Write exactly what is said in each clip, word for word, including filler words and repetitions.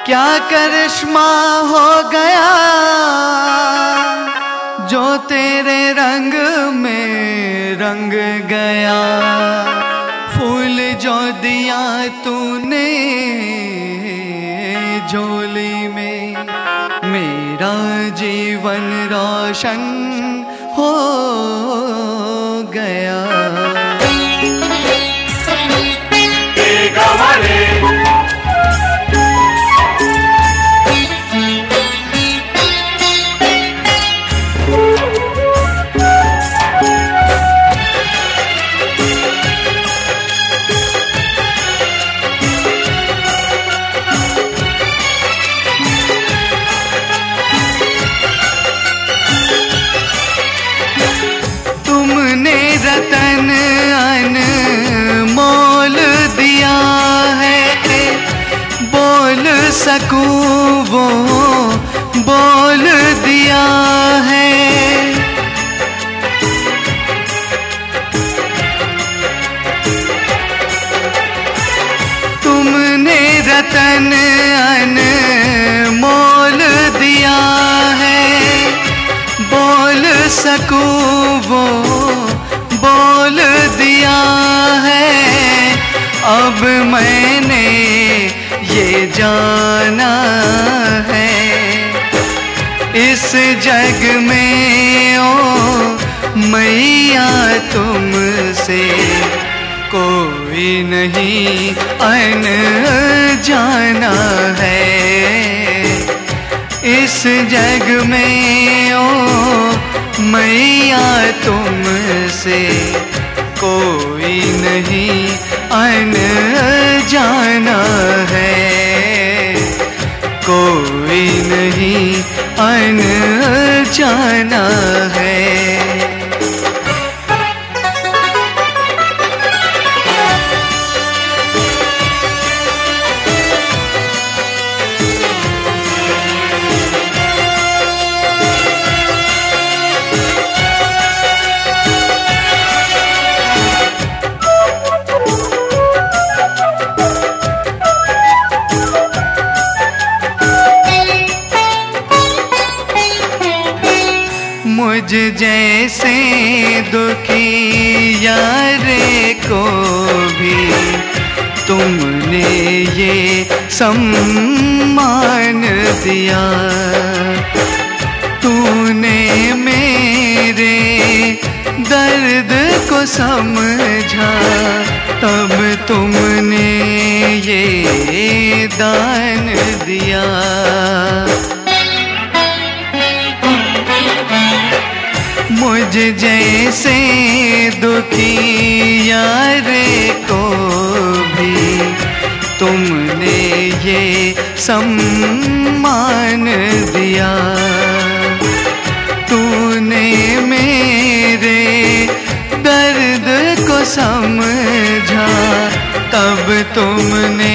क्या करिश्मा हो गया जो तेरे रंग में रंग गया। फूल जो दिया तूने झोली में, मेरा जीवन रोशन हो गया। रतन अनमोल दिया है, बोल सकूं वो बोल दिया है। तुमने रतन अनमोल दिया है, बोल सकूं वो बोल दिया है। अब मैंने ये जाना है, इस जग में ओ मैया तुमसे कोई नहीं अनजाना है। इस जग में ओ मैया तुमसे कोई नहीं अनजाना है, कोई नहीं अनजाना है। मुझ जैसे दुखी यारे को भी तुमने ये सम्मान दिया। तूने मेरे दर्द को समझा, तब तुमने ये दान दिया। मुझ जैसे दुखी यारे को भी तुमने ये सम्मान दिया। तूने मेरे दर्द को समझा, तब तुमने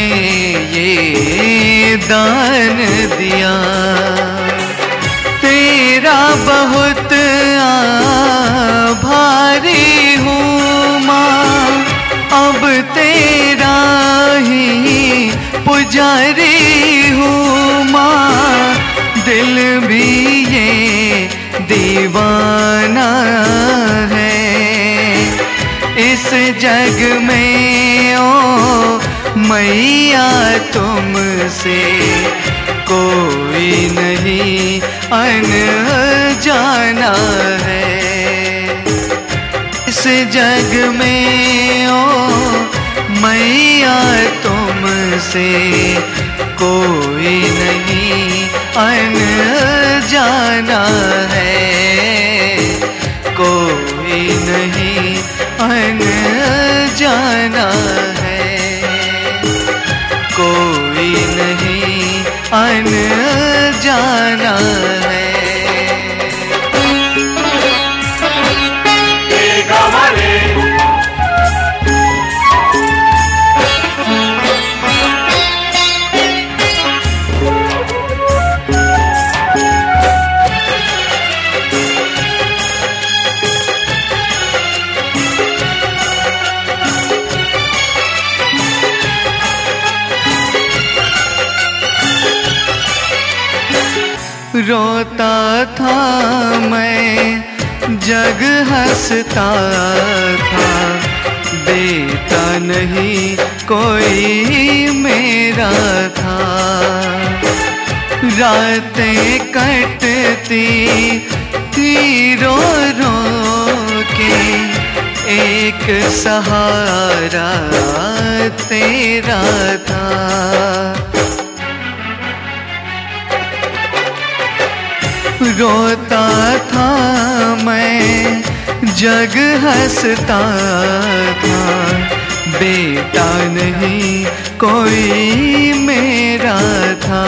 ये दान दिया। तेरा बहुत आभारी हूँ माँ, अब तेरा ही पुजारी हूँ माँ। दिल भी ये दीवाना है, इस जग में ओ मैया तुमसे कोई नहीं अनजाना है। इस जग में ओ मैया तुमसे कोई नहीं अनजाना है, कोई नहीं अनजाना है, कोई नहीं अनजाना है। रोता था मैं, जग हंसता था, देता नहीं कोई मेरा था। रातें कटती थी रो रो के, एक सहारा तेरा था। रोता था मैं, जग हंसता था, बेटा नहीं कोई मेरा था।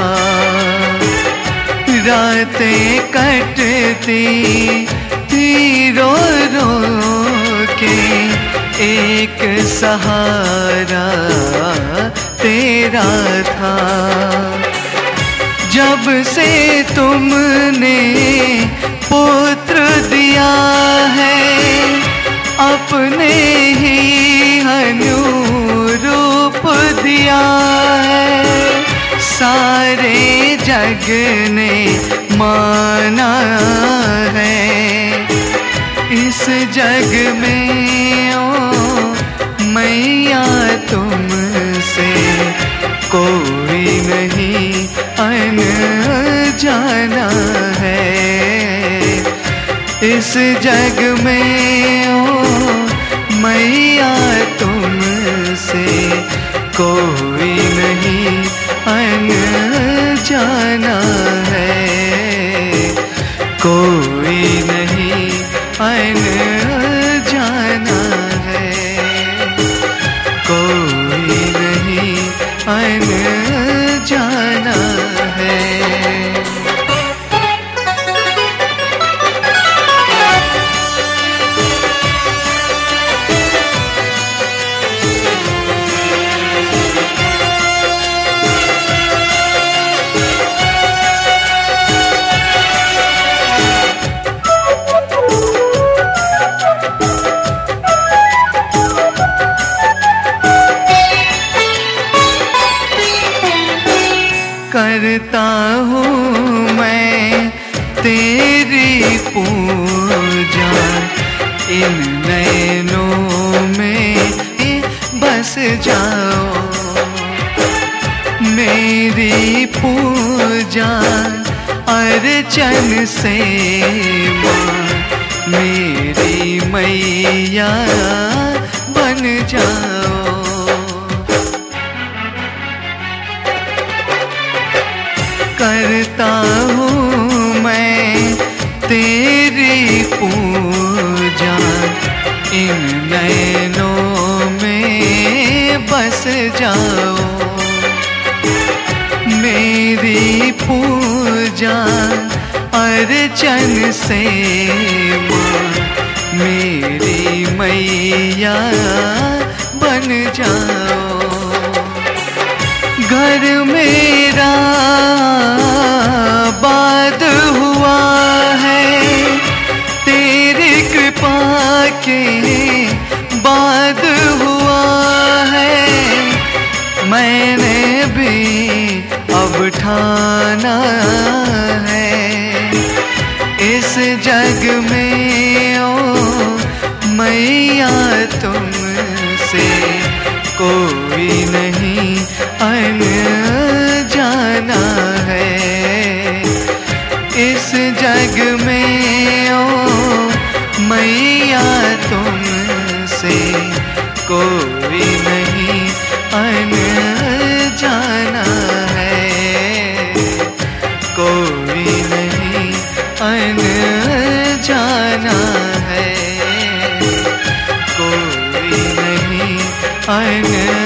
रातें कटती थी रो रो के, एक सहारा तेरा था। जब से तुमने पुत्र दिया है, अपने ही अनुरूप दिया है, सारे जग ने माना है। इस जग में ओ मैया तुमसे कोई नहीं अनजाना है। इस जग में ओ मैया तुमसे कोई नहीं अनजाना है, कोई नहीं अनजाना है, कोई नहीं अनजाना है। करता हूँ मैं तेरी पूजा, इन नैनों में बस जाओ। मेरी पूजा अर्चन से माँ मेरी मैया बन जाओ। करता हूँ मैं तेरी पूजा, इन नैनों में बस जाओ। मेरी पूजा अर्चन से माँ मेरी मैया बन जाओ। घर मेरा बाद हुआ है, तेरी कृपा के बाद हुआ है। मैंने भी अब ठाना है, इस जग में ओ मैया तुमसे कोई नहीं अनजाना है। इस जग में ओ मैया तुमसे कोई नहीं अनजाना है, कोई नहीं अनजाना है, कोई नहीं अन